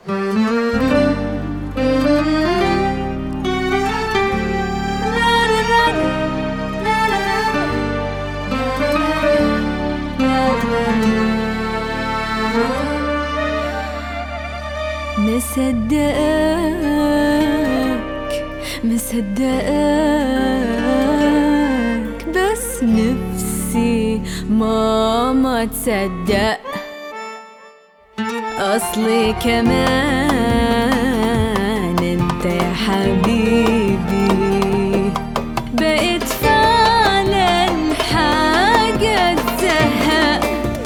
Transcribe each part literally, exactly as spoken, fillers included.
مصدقك مصدقك بس نفسي ماما تصدق. أصلي كمان انت يا حبيبي بقيت فعلا حاجة تزهق.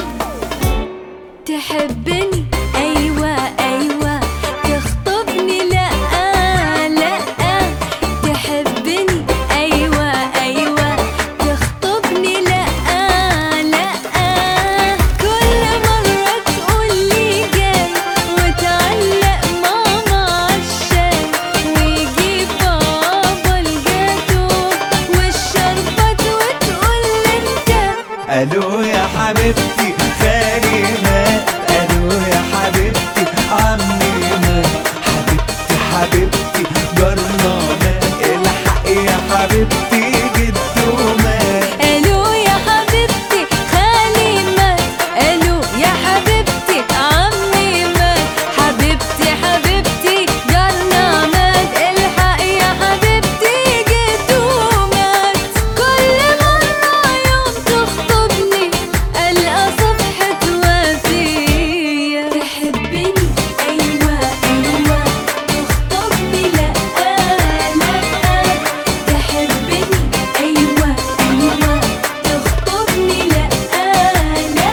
تحبني أيوة أيوة، تخطبني لأ لأ. تحبني أيوة أيوة، تخطبني لأ لأ. كل مرة تقولي جاي وتعلق ماما عالشاي ويجيب بابا الجاتو والشربات وتقول انت الو يا حبيبتي خالي مات، الو يا حبيبتي عمي مات، حبيبتي حبيبتي جارنا مات، الحق يا حبيبتي جدو مات. الو يا حبيبتي خالي مات، الو يا حبيبتي عمي مات، حبيبتي حبيبتي جارنا مات، الحق يا حبيبتي جدو مات. كل مرة يوم تخطبني ألقى صفحة وفية. تحبني أيوة أيوة، تخطبني لأ لأ. تحبني أيوة أيوة، تخطبني لأ لأ.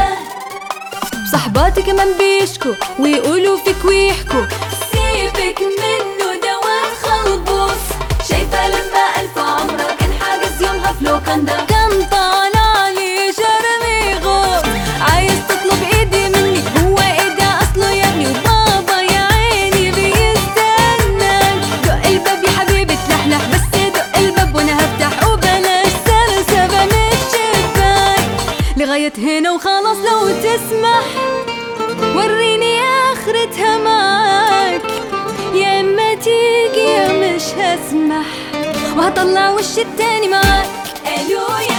صحباتي كمان بيشكوا ويقولوا فيك ويحكوا سيبك منه ده واد خلبوس. شايفة لما ألف عمرك كان حاجز يومها في لوكاندا، كان طالع لي جرمي غوص. عايز تطلب ايدي مني، هو ايه ده اصله يا ابني؟ وبابا يا عيني بيستناك. دق الباب يا حبيبي تلحلح، بس دق الباب وانا هفتح وبلاش سرسبة من الشباك. لغاية هنا وخلاص لو تسمح، وريني اخرتها معاك. يا اما تيجي يا مش هسمح، وهطلع وش التاني معاك. الو